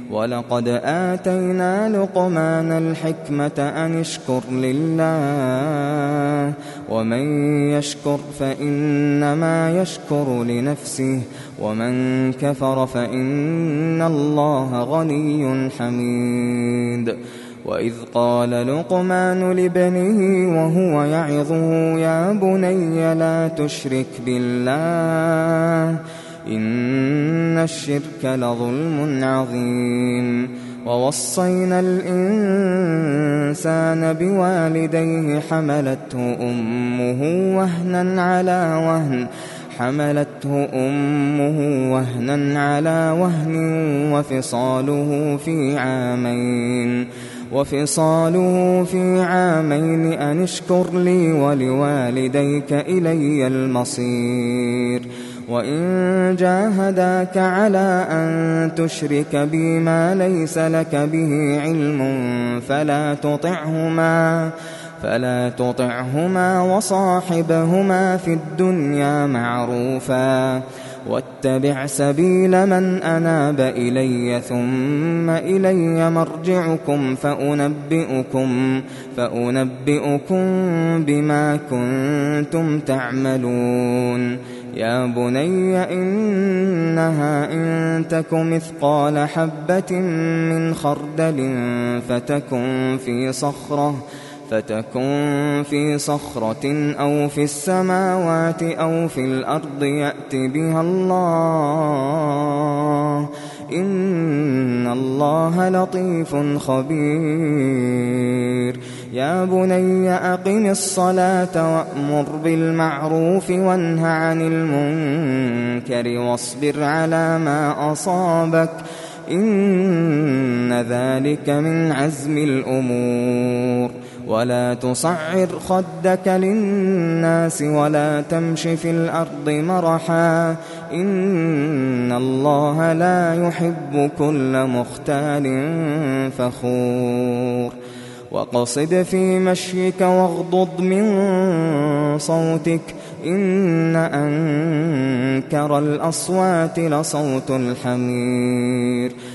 ولقد آتينا لقمان الحكمة أن اشكر لله ومن يشكر فإنما يشكر لنفسه ومن كفر فإن الله غني حميد. وإذ قال لقمان لابنه وهو يعظه يا بني لا تشرك بالله إن الشرك لظلم عظيم. ووصينا الإنسان بوالديه حملته أمه وهنا على وهن وفصاله في عامين أن اشكر لي ولوالديك إلي المصير. وإن جاهداك على أن تشرك بي ما ليس لك به علم فلا تطعهما وصاحبهما في الدنيا معروفا واتبع سبيل من أناب إلي ثم إلي مرجعكم فأنبئكم بما كنتم تعملون. يا بني إنها إن تك مثقال حبة من خردل فتكن في صخرة أو في السماوات أو في الأرض يأت بها الله إن الله لطيف خبير. يا بني أقم الصلاة وأمر بالمعروف وانه عن المنكر واصبر على ما أصابك إن ذلك من عزم الأمور. ولا تصعر خدك للناس ولا تمش في الأرض مرحا إن الله لا يحب كل مختال فخور. وقصد في مشيك واغضض من صوتك إن أنكر الأصوات لصوت الحمير.